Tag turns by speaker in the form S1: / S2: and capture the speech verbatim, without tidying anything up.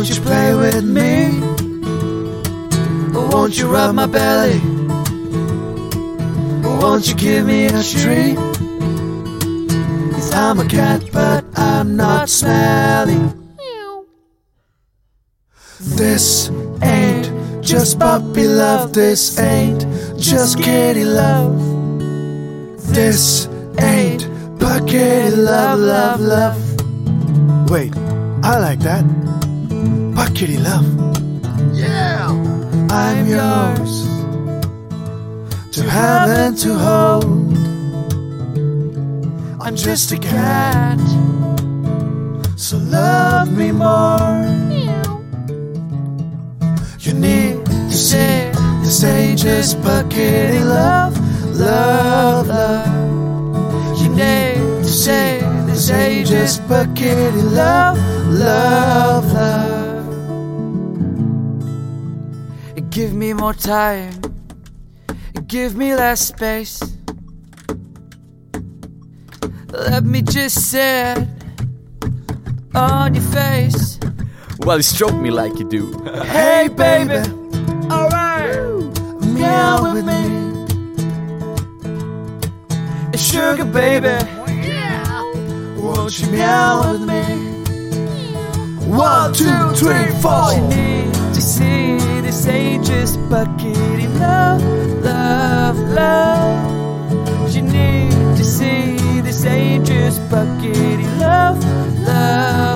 S1: Won't you play with me? Won't you rub my belly? Won't you give me a treat? 'Cause I'm a cat but I'm not smelly. This ain't just puppy love. This ain't just kitty love. This ain't but kitty love, love, love. Wait, I like that. But kitty love. Yeah! I'm yours, to have and to hold. I'm just a cat, so love me more. You need to see this ain't just but kitty love, love, love. You need to see this ain't just but kitty love, love, love. Give me more time, give me less space. Let me just sit on your face
S2: while you stroke me like you do.
S1: Hey baby, alright, meow with me. Sugar baby, won't you meow with me? One, two, three, four. You need to see this ain't just but kitty love, love, love. You need to see this ain't just but kitty love, love.